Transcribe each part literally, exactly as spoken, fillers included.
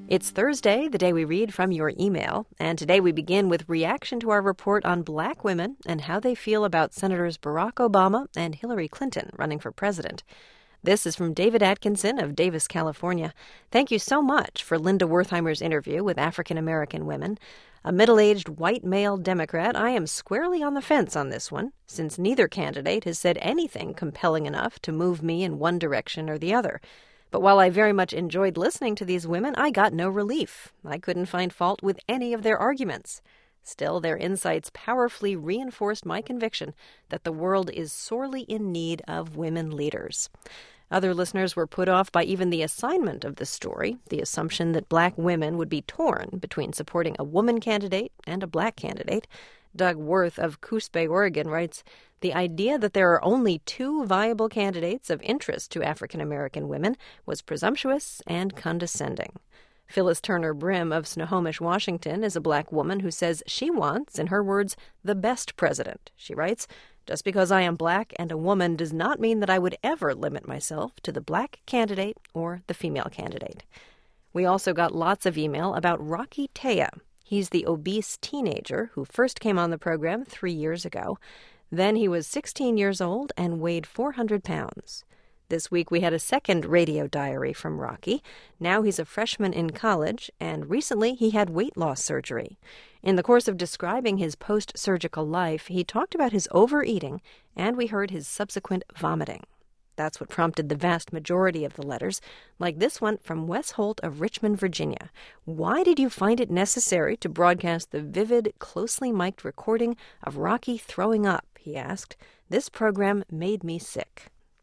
It's Thursday, the day we read from your email, and today we begin with reaction to our report on black women and how they feel about Senators Barack Obama and Hillary Clinton running for president. This is from David Atkinson of Davis, California. Thank you so much for Linda Wertheimer's interview with African-American women. A middle-aged white male Democrat, I am squarely on the fence on this one, since neither candidate has said anything compelling enough to move me in one direction or the other. But while I very much enjoyed listening to these women, I got no relief. I couldn't find fault with any of their arguments. Still, their insights powerfully reinforced my conviction that the world is sorely in need of women leaders. Other listeners were put off by even the assignment of the story, the assumption that black women would be torn between supporting a woman candidate and a black candidate. Doug Worth of Coos Bay, Oregon writes, "The idea that there are only two viable candidates of interest to African-American women was presumptuous and condescending." Phyllis Turner Brim of Snohomish, Washington, is a black woman who says she wants, in her words, the best president. She writes, "Just because I am black and a woman does not mean that I would ever limit myself to the black candidate or the female candidate." We also got lots of email about Rocky Taya. He's the obese teenager who first came on the program three years ago. Then he was sixteen years old and weighed four hundred pounds. This week we had a second radio diary from Rocky. Now he's a freshman in college, and recently he had weight loss surgery. In the course of describing his post-surgical life, he talked about his overeating, and we heard his subsequent vomiting. That's what prompted the vast majority of the letters, like this one from Wes Holt of Richmond, Virginia. "Why did you find it necessary to broadcast the vivid, closely mic'd recording of Rocky throwing up?" he asked. "This program made me sick."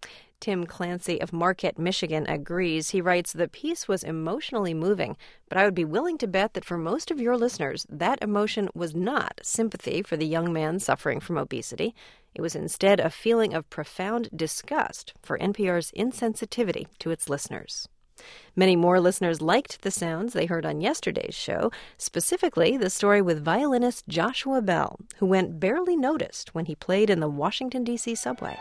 Tim Clancy of Marquette, Michigan agrees. He writes, "The piece was emotionally moving, but I would be willing to bet that for most of your listeners, that emotion was not sympathy for the young man suffering from obesity. It was instead a feeling of profound disgust for N P R's insensitivity to its listeners." Many more listeners liked the sounds they heard on yesterday's show, specifically the story with violinist Joshua Bell, who went barely noticed when he played in the Washington, D C subway.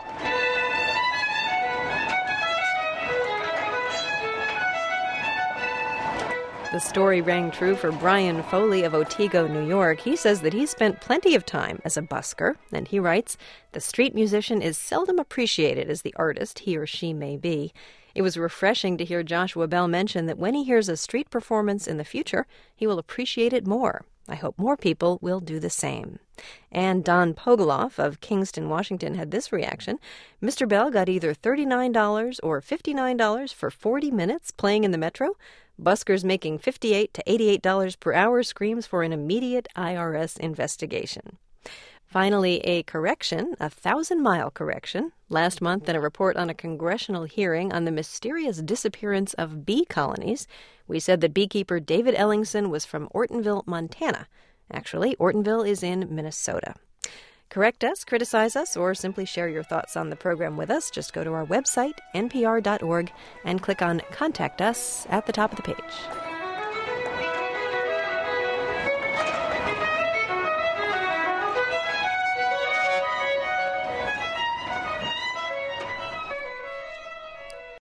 The story rang true for Brian Foley of Otsego, New York. He says that he spent plenty of time as a busker, and he writes, "The street musician is seldom appreciated as the artist he or she may be. It was refreshing to hear Joshua Bell mention that when he hears a street performance in the future, he will appreciate it more. I hope more people will do the same." And Don Pogoloff of Kingston, Washington, had this reaction. "Mister Bell got either thirty-nine dollars or fifty-nine dollars for forty minutes playing in the Metro. Buskers making fifty-eight to eighty-eight dollars per hour screams for an immediate I R S investigation." Finally, a correction, a thousand-mile correction. Last month, in a report on a congressional hearing on the mysterious disappearance of bee colonies, we said that beekeeper David Ellingson was from Ortonville, Montana. Actually, Ortonville is in Minnesota. Correct us, criticize us, or simply share your thoughts on the program with us. Just go to our website, N P R dot org, and click on Contact Us at the top of the page.